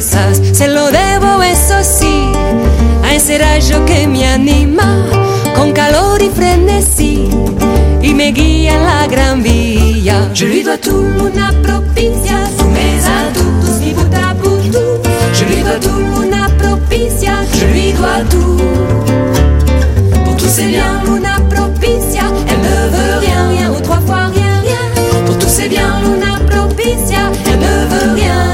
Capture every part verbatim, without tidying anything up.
cosas. Se lo debo, eso sí, a ese rayo que me anima con calor y frenesí y me guía en la gran vía. Je lui dois tout, una propicia, tous mes atouts, tous mi bout à bout, tout. Je lui dois tout, una propicia, je lui dois tout. Pour tous ses biens, una propicia, elle ne veut rien, rien ou trois fois rien, rien. Pour tous ses biens, una propicia, elle ne veut rien.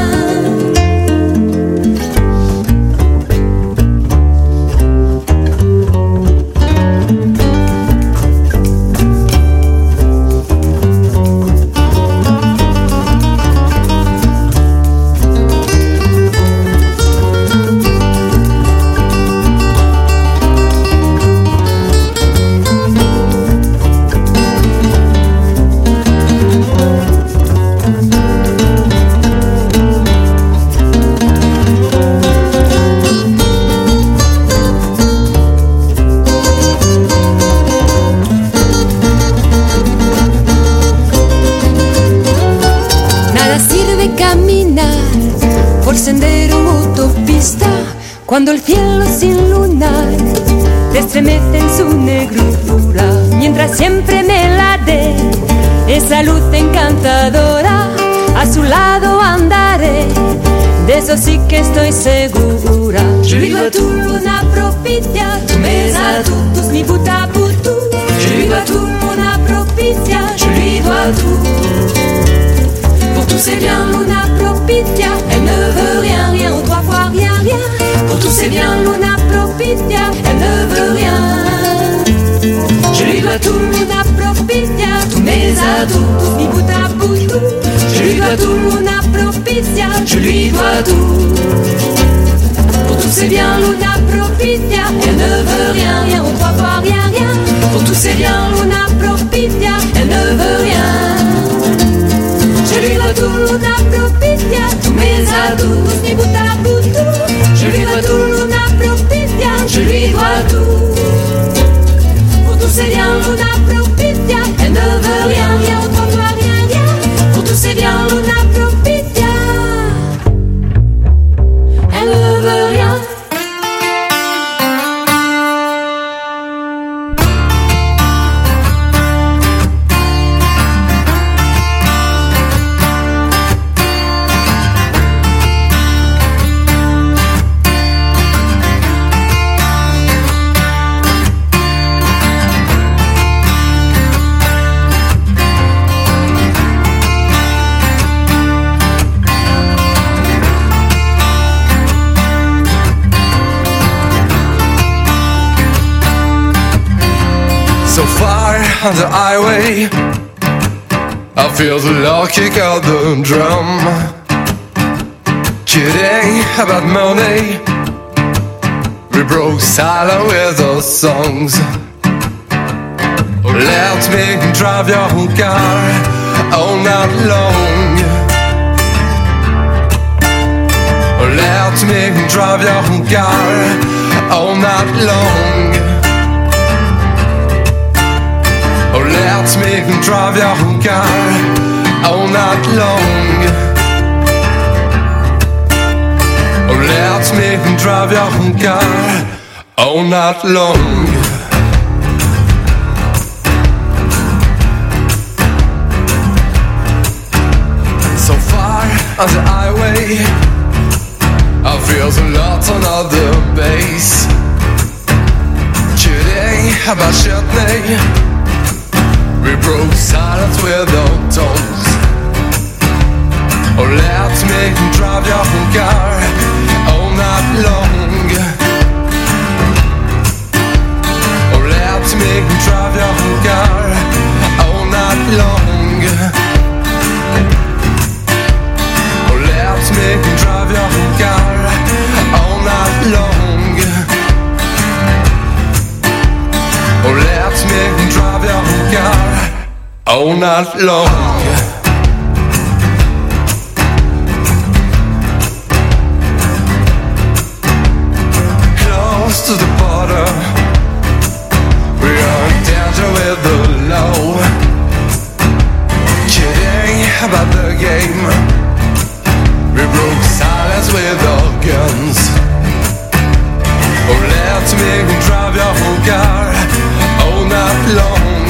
Cuando el cielo sin lunar te estremece en su negrura, mientras siempre me la dé esa luz encantadora, a su lado andaré, de eso sí que estoy segura. Je lui dois tout, una propicia, tous mes atouts, tous mi bout à bout, tout. Je lui dois tout, una propicia, je lui dois tout. Pour tous ses biens, una propicia, elle ne veut rien, rien ou trois fois rien, rien. Pour tous ses biens, una propicia, elle ne veut rien. Je lui dois tout, una propicia, tous mes atouts, tous mi bout à bout, tout. Je lui dois tout, una propicia, je lui dois tout. Pour tous ses biens, una propicia, elle ne veut rien, rien ou trois fois rien, rien. Pour tous ses biens, una propicia, elle ne veut rien. Je lui dois tout, una propicia, tous mes atouts, tous mi bout à bout, tout. Je lui dois tout, una propicia, je lui dois tout. Pour tous ses biens, una propicia, elle ne veut rien, rien ou trois fois rien, rien. Pour tous ses biens, una propicia, elle ne veut rien. So far on the highway, I feel the loud kick of the drum. Kidding about money, we broke silent with our songs. Let me drive your car all night long. Let me drive your car all night long. Oh, let me drive your car all night long. Oh, let me drive your car all night long. So far on the highway, I feel the lot on the bass. Kidding about Shetney, we broke silence with our tones. Oh, let me drive your car all night long. Oh, let me drive your car all night long. Oh, let me drive your car all night long. Oh, let me drive your car all night long. Close to the border, we are in danger with the law. Kidding about the game, we broke silence with our hands. Oh, let me drive your car all night long.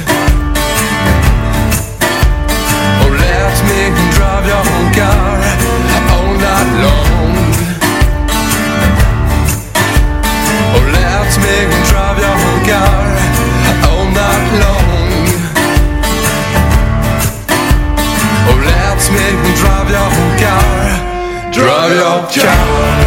Oh, let me drive your car all night long. Oh, let me drive your car all night long. Oh, let me drive your car, drive your car.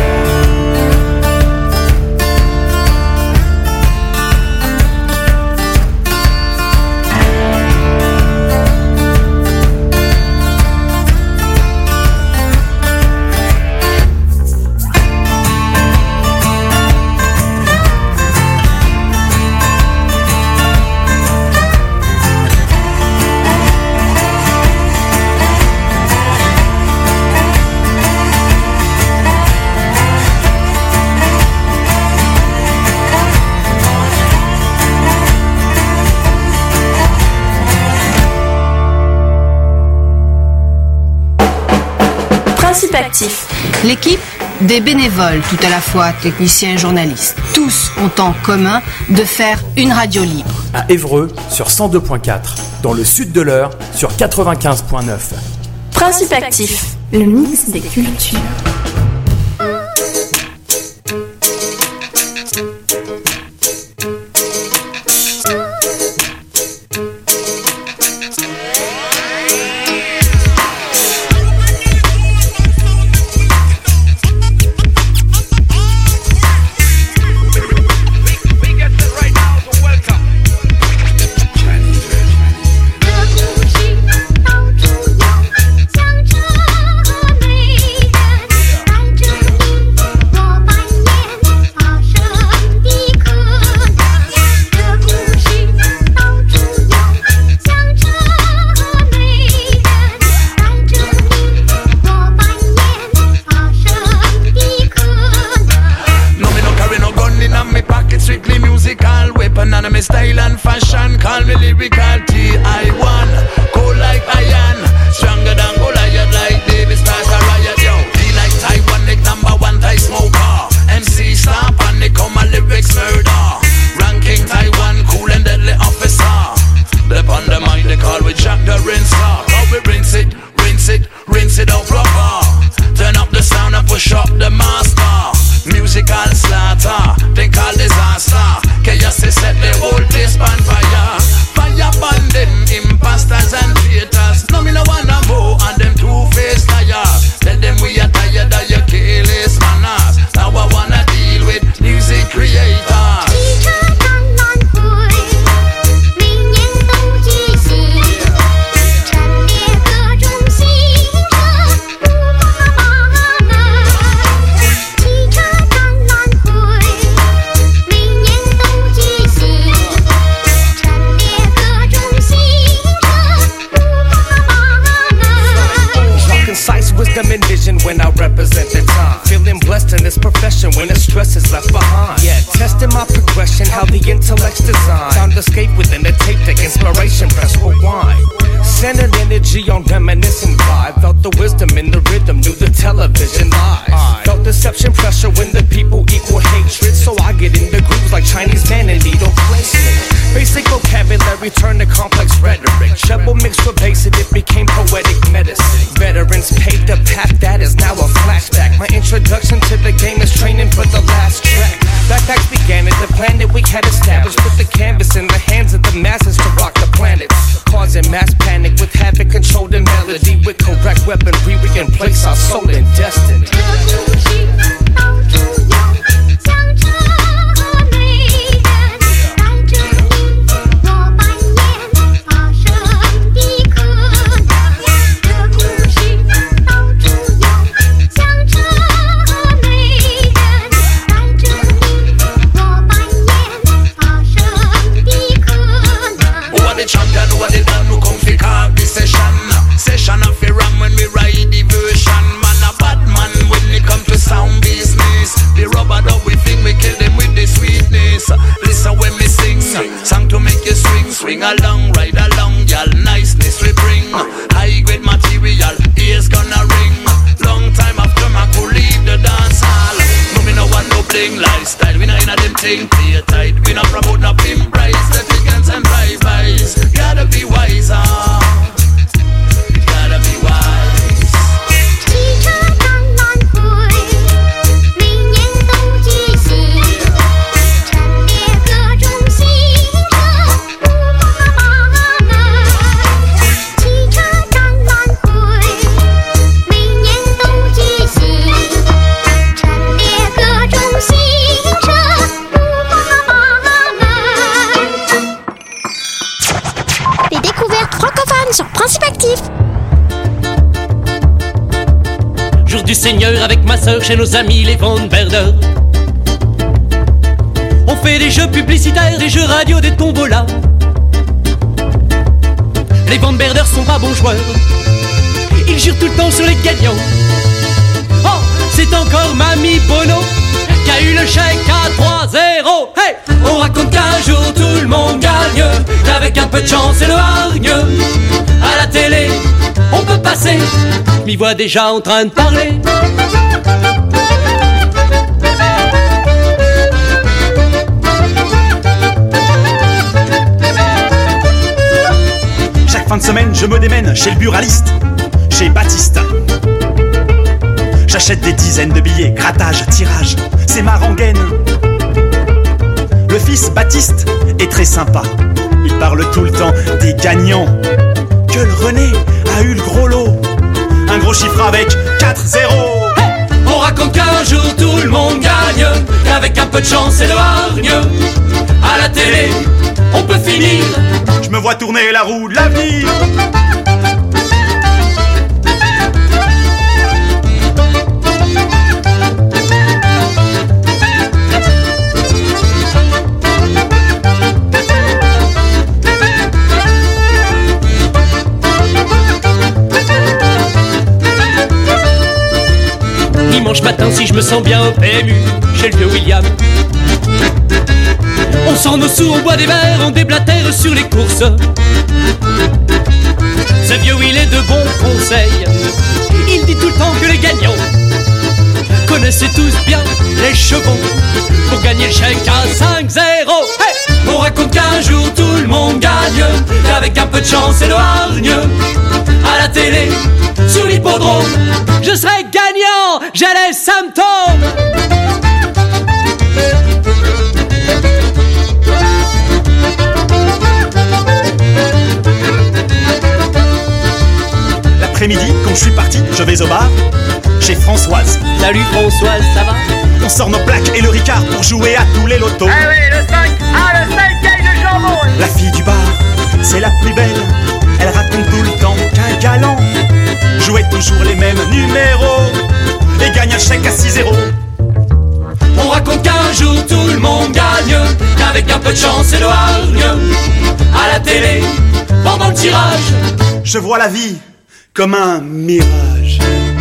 Actif. L'équipe, des bénévoles, tout à la fois techniciens et journalistes. Tous ont en commun de faire une radio libre. À Évreux, sur cent deux point quatre. Dans le sud de l'Eure, sur quatre-vingt-quinze point neuf. Principe Actif, le mix des cultures. High grade material, ears gonna ring. Long time after I could leave the dance hall. thing play tight. We not promote no pimp price. The chickens and drive-bys. Gotta be wiser. Gotta be wise. 汽车当晚会，每年都举行，陈列各种新车，五花八门。汽车当晚会，每年都举行，陈列各种新车，五花八门。Des découvertes francophones sur Principe Actif. Jour du Seigneur avec ma sœur chez nos amis les Von Berder. On fait des jeux publicitaires, des jeux radio, des tombolas. Les Von Berder sont pas bons joueurs. Ils jurent tout le temps sur les gagnants. Oh, c'est encore Mamie Bono qui a eu le chèque à trois zéro. Hey, on raconte qu'un jour tout le monde gagne, qu'avec un peu de chance et le hargne, à la télé, on peut passer. M'y vois déjà en train de parler. Chaque fin de semaine, je me démène chez le buraliste, chez Baptiste. J'achète des dizaines de billets, grattage, tirage, c'est ma rengaine. Le fils Baptiste est très sympa, il parle tout le temps des gagnants. Que le René a eu le gros lot, un gros chiffre avec quatre zéro. Hey, on raconte qu'un jour tout le monde gagne, qu'avec un peu de chance et le hargne, à la télé, on peut finir. Je me vois tourner la roue de l'avenir. Dimanche matin, si je me sens bien au P M U, chez le vieux William. On sort nos sous, on boit des verres, on déblatère sur les courses. Ce vieux Will est de bons conseils. Il dit tout le temps que les gagnants connaissaient tous bien les chevaux pour gagner le chèque à cinq zéro. Hey, on raconte qu'un jour tout le monde gagne, qu'avec un peu de chance et le hargne, à la télé, sur l'hippodrome, je serai gagnant, j'ai les symptômes. L'après-midi, quand je suis parti, je vais au bar, chez Françoise. Salut Françoise, ça va? On sort nos plaques et le Ricard pour jouer à tous les lotos. Ah oui, le cinq, ah le cinq gagne le jambon. La fille du bar, c'est la plus belle, elle raconte tout le temps qu'un galant jouait toujours les mêmes numéros et gagne un chèque à six zéro. On raconte qu'un jour tout le monde gagne, qu'avec un peu de chance et le hargne, à la télé, pendant le tirage, je vois la vie comme un mirage.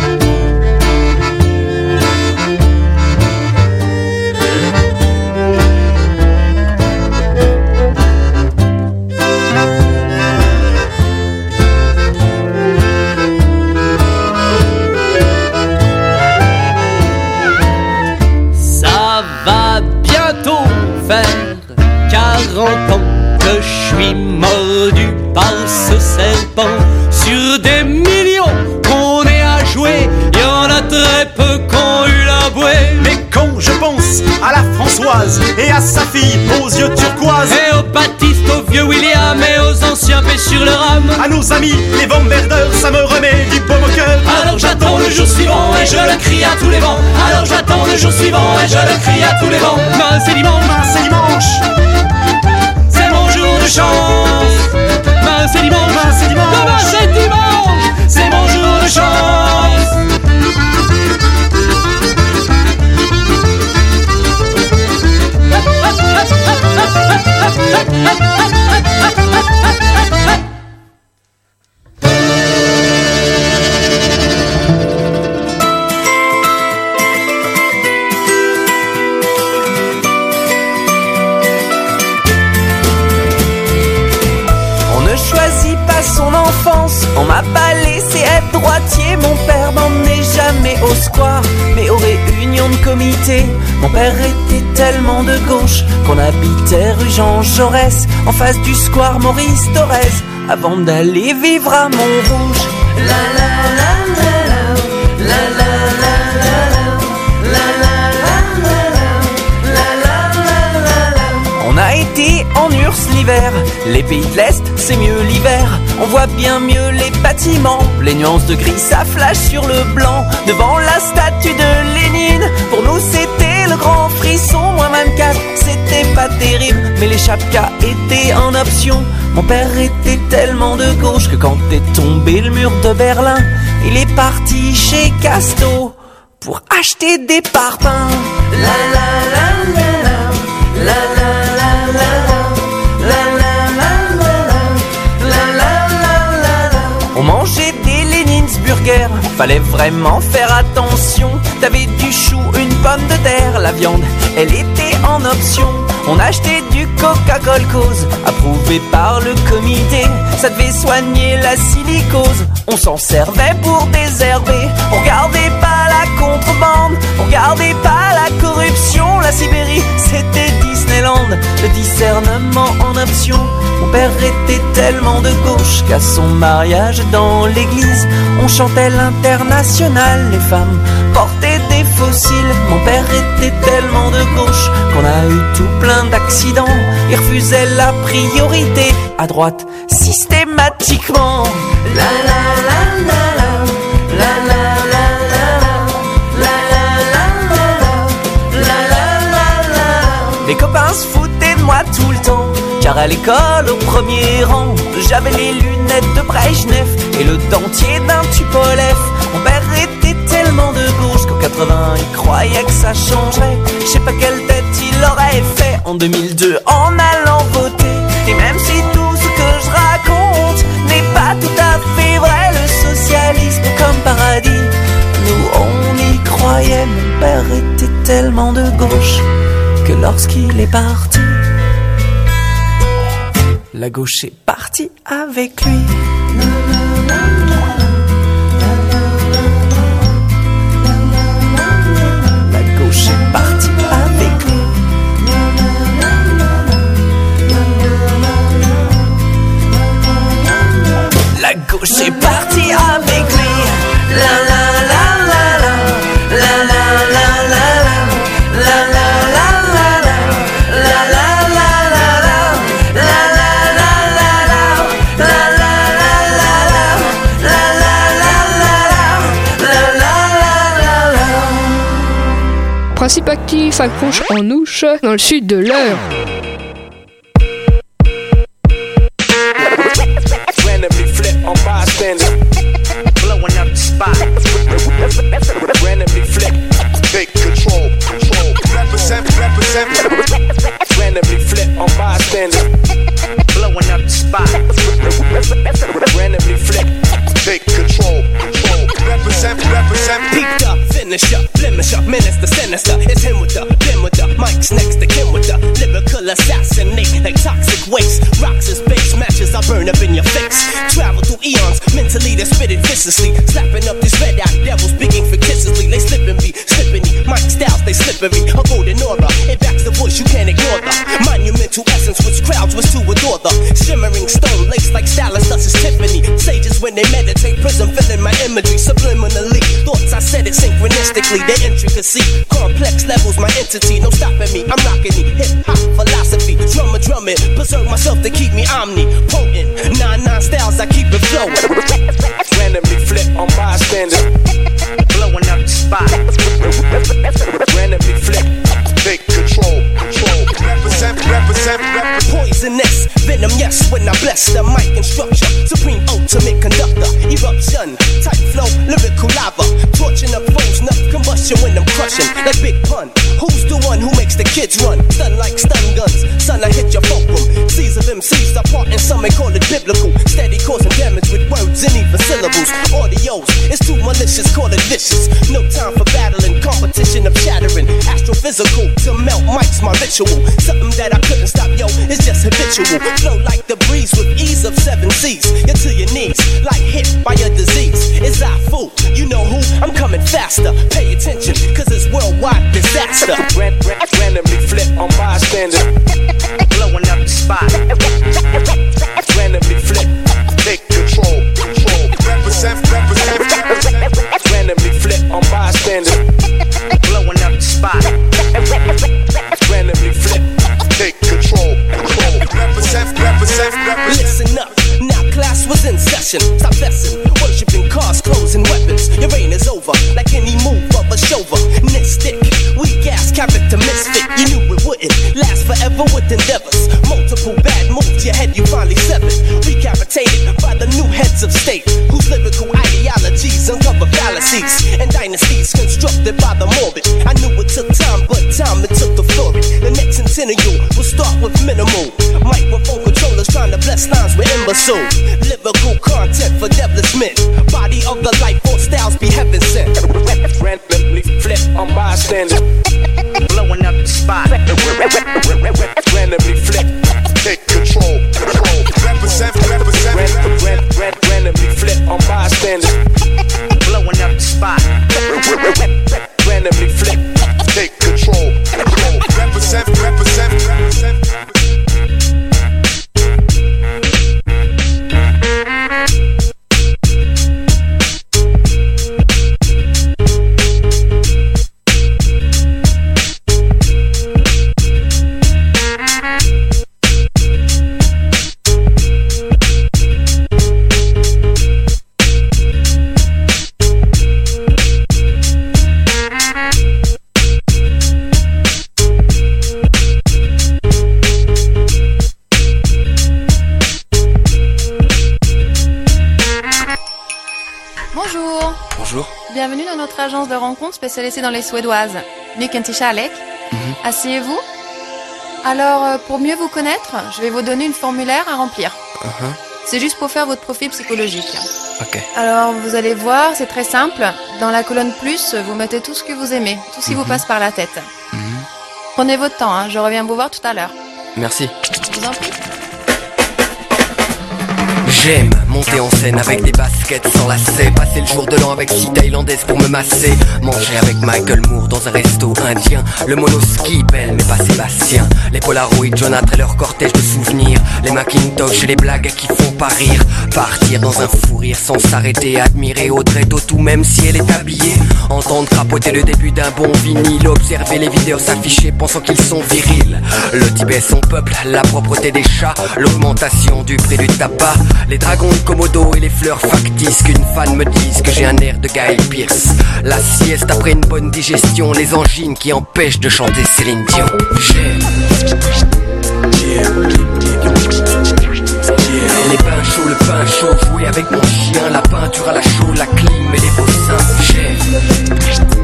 Ça va bientôt faire quarante ans que je suis mordu par ce serpent. Sur des millions qu'on est à jouer, y en a très peu qu'ont eu la bouée. Mais quand je pense à la Françoise et à sa fille aux yeux turquoise, et au Baptiste, au vieux William et aux anciens paix sur le rame, à nos amis les Von Berder, ça me remet du baume au cœur. Alors j'attends le jour suivant et je le crie à tous les vents. Alors j'attends le jour suivant et je le crie à tous les vents. Demain c'est dimanche, demain c'est dimanche, c'est mon jour de chance. Demain c'est dimanche, demain c'est dimanche, demain c'est dimanche, c'est mon jour de chance. On m'a pas laissé être droitier, mon père m'emmenait jamais au square, mais aux réunions de comité, Mon père était tellement de gauche qu'on habitait rue Jean Jaurès, en face du square Maurice Thorez, avant d'aller vivre à Montrouge. La la la la la, la la la la la, la la la la la la. On a été en U R S S l'hiver, les pays de l'Est c'est mieux l'hiver. On voit bien mieux les bâtiments, les nuances de gris ça flash sur le blanc. Devant la statue de Lénine, pour nous c'était le grand frisson. Moins vingt-quatre, c'était pas terrible, mais les chapkas étaient en option. Mon père était tellement de gauche que quand est tombé le mur de Berlin, il est parti chez Casto pour acheter des parpaings. La la la la la, la la la la la, la la la la la. On mangeait des Léninsburgers, fallait vraiment faire attention. T'avais du chou, une pomme de terre, la viande, elle était en option. On achetait du Coca-Cola cause, approuvé par le comité. Ça devait soigner la silicose. On s'en servait pour désherber. On regardait pas la contrebande, on regardait pas la corruption. La Sibérie, c'était Disneyland, le discernement en option. Mon père était tellement de gauche qu'à son mariage dans l'église, on chantait l'Internationale. Les femmes portaient des fossiles. Mon père était tellement de gauche qu'on a eu tout plein d'accidents. Il refusait la priorité à droite systématiquement. La la la la la, la la la la, la la la la la. Les copains se foutaient de moi tout le temps, car à l'école au premier rang, j'avais les lunettes de Brejnev et le dentier d'un Tupolev. Mon père était tellement de gauche qu'en quatre-vingts il croyait que ça changerait. Je sais pas quelle tête il aurait fait en deux mille deux en allant voter. Et même si tout ce que je raconte n'est pas tout à fait vrai, le socialisme comme paradis, nous on y croyait. Mon père était tellement de gauche que lorsqu'il est parti, la gauche est partie avec lui. La gauche est partie avec lui. La gauche est partie avec lui. La la la la la, la la la la la, la la la la la, la la la la la, la la la la la, la la la la la. Principe actif accroche en ouche dans le sud de l'Eure. Randomly flip on bystander, blowing up the spot. Randomly flip, take control, control. Represent, represent. Randomly flip on bystander, blowing up the spot. Randomly flip, take control, control. Represent, represent. Peaked up, finish up, blemish up, minister, sinister. It's him with the, him with the, Mike's next to Kim with the lyrical assassinate like toxic waste. Rocks as base matches, I burn up in your face. Travel through eons, mentally they spit it viciously. Slapping up these red eyed devils, speaking fictitiously. They slipping me, slipping me. Mike styles, they slippery. A golden aura, it backs the voice, you can't ignore the monumental essence which crowds was to adore the shimmering stone laced like stylus, thus is Tiffany. Sages when they meditate, prism filling my imagery subliminally. Thoughts I said it synchronistically, the intricacy, complex levels, my entity, no stopping me. I'm rocking the hip hop philosophy, drummer drumming, preserve myself to keep me omnipotent. Nine nine styles, I keep it flowing. Randomly flip on bystander, blowing up the spot. Randomly flip, take control, control. Represent, represent, represent. Poisonous venom, yes, when I bless the mic and structure. Supreme ultimate conductor, eruption, tight flow, lyrical lava. Torching up foes, enough combustion when I'm crushing. Like Big Pun, who's the one who makes the kids run? Stun like stun guns, son, I hit your fulcrum. Seas of M Cs apart and some may call it biblical. Steady causing damage with words and even syllables. Audios, it's too malicious, call it vicious. No time for battling, competition of shattering. Astrophysical, to melt mics, my ritual. Something that I couldn't stop, yo, it's just habitual. Flow like the breeze with ease of seven seas. You're to your knees, like hit by a disease. It's I fool, you know who? I'm coming faster. Pay attention, cause it's worldwide disaster. faster. Ran, ran, randomly flip on bystander. Blowing up the spot. Randomly flip. Take control. Control. Represent, represent, represent. Randomly flip on bystander. Blowing up the spot. Randomly flip. Take control. Control. Represent, represent, represent. Listen up. Now class was in session. Stop messing. Worshipping cars, clothes, and weapons. Your reign is over. Like any move of a chauvinistic. Weak ass character misfit. You knew it wouldn't last forever with endeavors. Multiple bad moves. Your head you finally severed. Recapitated by the new heads of state. Whose lyrical ideologies uncover fallacies. And dynasties constructed by the morbid. I knew it took time, but time it took to flourish. The next centennial will start with minimal. Microphone controllers trying to bless lines with imbecile. Lyrical content for devilish men. Body of the life force styles be heaven sent. Randomly flip on bystander. Blowing up the spot. Randomly flip. Take control. Control. Represent, represent. Ran, ran, ran, randomly flip on bystander. Blowing up the spot. Randomly flip. Take control. Control. Represent, represent, represent. Bienvenue dans notre agence de rencontres spécialisée dans les Suédoises. Mycket kärlek. Mm-hmm. Asseyez-vous. Alors, euh, pour mieux vous connaître, je vais vous donner une formulaire à remplir. Uh-huh. C'est juste pour faire votre profil psychologique. Ok. Alors, vous allez voir, c'est très simple. Dans la colonne plus, vous mettez tout ce que vous aimez, tout ce qui mm-hmm. vous passe par la tête. Mm-hmm. Prenez votre temps, hein, je reviens vous voir tout à l'heure. Merci. Je vous en prie. J'aime monter en scène avec des baskets sans lacets. Passer le jour de l'an avec six thaïlandaises pour me masser. Manger avec Michael Moore dans un resto indien. Le monoski, belle mais pas Sébastien. Les Polaroids, Jonathan et leur cortège de souvenirs. Les Macintosh et les blagues qui font pas rire. Partir dans un fou rire sans s'arrêter. Admirer Audrey Tautou même si elle est habillée. Entendre crapoter le début d'un bon vinyle. Observer les vidéos s'afficher pensant qu'ils sont virils. Le Tibet son peuple, la propreté des chats. L'augmentation du prix du tabac. Les dragons de Komodo et les fleurs factices. Qu'une fan me dise que j'ai un air de Guy Pearce. La sieste après une bonne digestion. Les angines qui empêchent de chanter Céline Dion. J'aime les bains chauds, le pain chaud. Jouer avec mon chien, la peinture à la chaux. La clim et les beaux seins. J'aime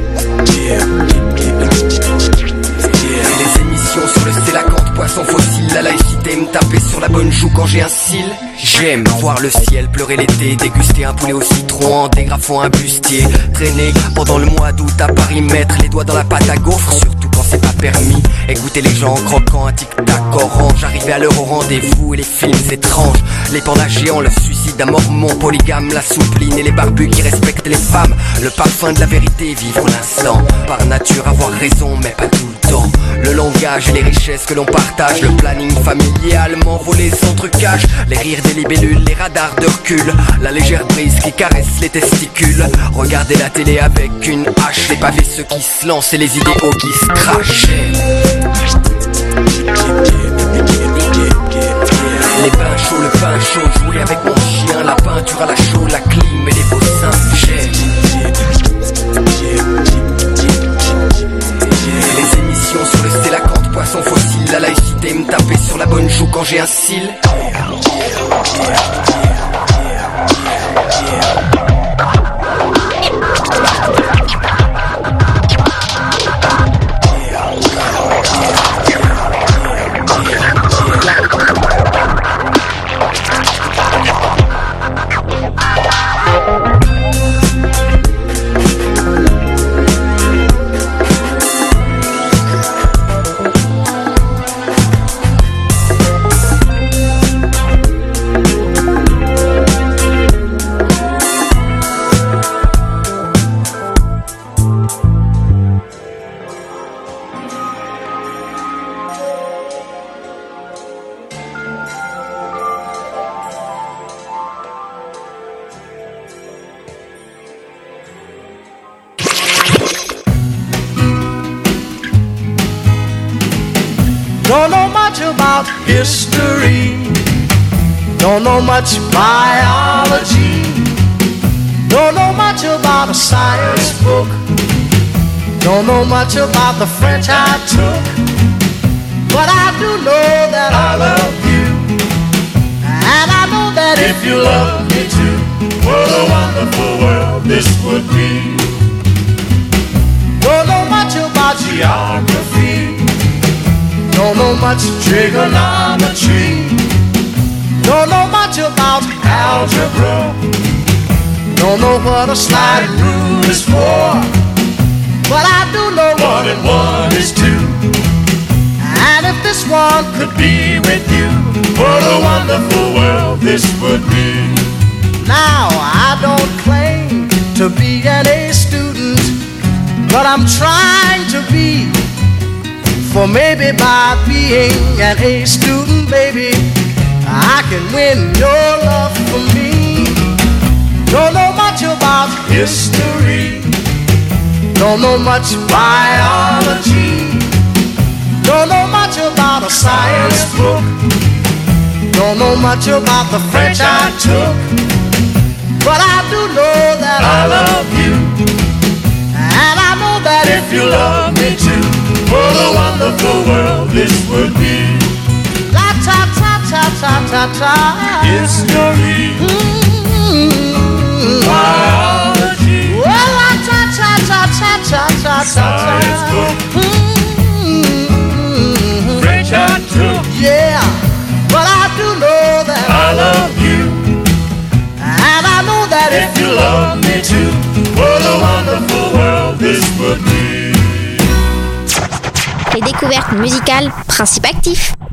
les émissions sur le stélacanthe, poisson fossile. La laïcité me taper sur la bonne joue quand j'ai un cil. J'aime voir le ciel pleurer l'été, déguster un poulet au citron en dégrafant un bustier. Traîner pendant le mois d'août à Paris, mettre les doigts dans la pâte à gaufre, surtout quand c'est pas permis. Écouter les gens croquant un tic-tac orange. Arriver à l'heure au rendez-vous et les films étranges. Les pandas géants, le suicide d'un mormon polygame. La soupline et les barbus qui respectent les femmes. Le parfum de la vérité, vivre l'instant. Par nature avoir raison mais pas tout le temps. Le langage et les richesses que l'on partage. Le planning familial, m'envoler sans trucage. Les rires des libellules, les radars de recul. La légère brise qui caresse les testicules. Regarder la télé avec une hache. Les pavés ceux qui se lancent et les idéaux qui se crachent. Les bains chauds, le pain chaud. Jouer avec mon chien, la peinture à la chaux. La clim et les beaux seins. J'aime les émissions sur le stélacanthe, poisson fossile. La laïcité me taper sur la bonne joue quand j'ai un cil. Don't know much about history. Don't know much biology. Don't know much about a science book. Don't know much about the French I took. But I do know that I love you. And I know that if you love me too, what a wonderful world this would be. Don't know much about geography. Don't know much trigonometry. Don't know much about algebra. Don't know what a slide rule is for. But I do know one and one is two. And if this one could be with you, what a wonderful world this would be. Now I don't claim to be an A student, but I'm trying to be. For maybe by being an A student, baby, I can win your love for me. Don't know much about history. Don't know much biology. Don't know much about a science book. Don't know much about the French I took. But I do know that I love you. And I know that if you love me too, what a wonderful world this would be. La ta ta ta ta ta ta. History. Mm-hmm. Biology. Well, la ta ta ta ta ta ta ta. Science book. Mm-hmm. French I took. Yeah, but I do know that I love you. And I know that if you love me too, what a wonderful world this would be. Les découvertes musicales, principe actif.